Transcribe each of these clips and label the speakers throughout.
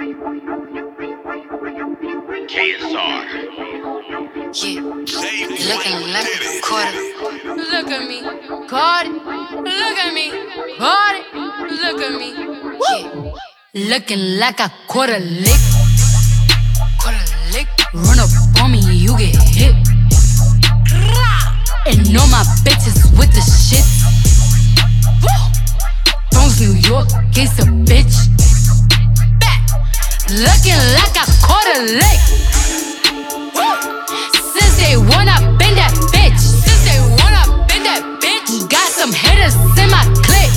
Speaker 1: KSR.
Speaker 2: Yeah, looking like a quarter. Look at me, caught it. Look at me, caught it. Look at me, yeah. Looking like a quarter lick. Run up on me, you get hit. And all my bitches with the shit. Bronx, New York, case a bitch. Looking like a quarter lick. Since day one, I been that bitch. Since day one, I been that bitch. Got some hitters in my clique.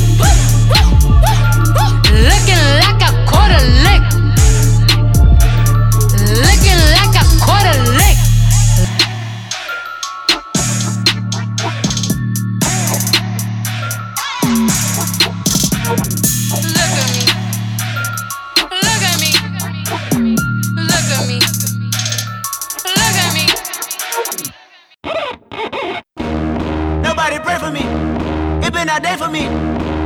Speaker 2: Looking like a quarter lick. Looking like a quarter lick. Look at me. Look at me. Look at me. Look at me.
Speaker 3: Nobody pray for me. It been a day for me.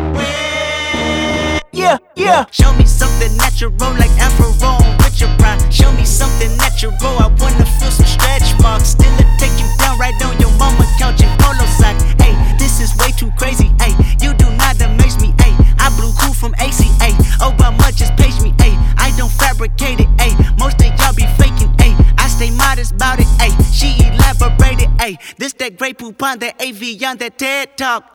Speaker 3: Yeah, yeah. Show me something natural like Afro with your pride. Show me something natural. I wanna feel some stretch marks. Still take you down right on your mama couch in polo sock. Hey, this is way too crazy. Hey, you do not amaze me. Hey, I blew cool from ACA. Obama just page me. Hey, I don't fabricate it. Hey, most of y'all be faking. Hey, I stay modest about it. Hey, she elaborated. Hey, this that Grey Poupon, that AV on that TED Talk.